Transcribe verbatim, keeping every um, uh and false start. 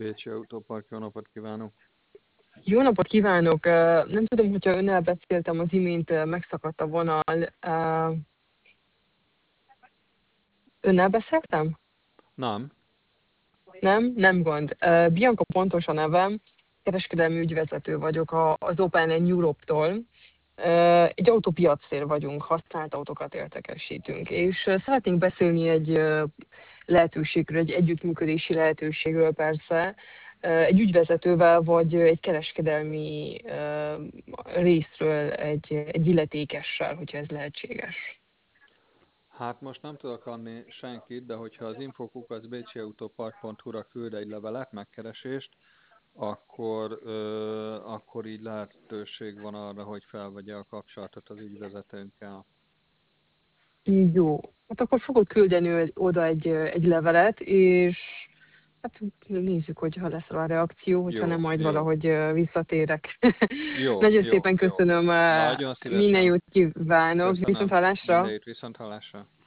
Bécsi Autópark, jó napot kívánok! Jó napot kívánok! Ö, Nem tudom, hogyha önnel beszéltem az imént, ö, megszakadt a vonal. Ö, Önnel beszéltem? Nem? Nem? Nem gond. Ö, Bianca Pontos a nevem, kereskedelmi ügyvezető vagyok a- az Open and Europe-tól. Ö, Egy autópiacér vagyunk, használt autókat értékesítünk, és ö, szeretnénk beszélni egy ö, lehetőségről, egy együttműködési lehetőségről persze, ö, egy ügyvezetővel, vagy egy kereskedelmi ö, részről, egy, egy illetékessel, hogyha ez lehetséges. Hát most nem tudok adni senkit, de hogyha az infokukac bécsiautopark pont hu-ra küld egy levelet, megkeresést, akkor, ö, akkor így lehetőség van arra, hogy felvegye a kapcsolatot az ügyvezetőnkkel. Jó, hát akkor fogok küldeni ö- oda egy, ö, egy levelet, és hát nézzük, hogyha lesz rá reakció, hogyha nem, Jó, majd jó, valahogy ö, visszatérek. jó, Nagyon jó. szépen köszönöm, ö, Nagyon minden szívesen. jót kívánok, viszont Köszönöm. hallásra! Mindegyét viszont hallásra.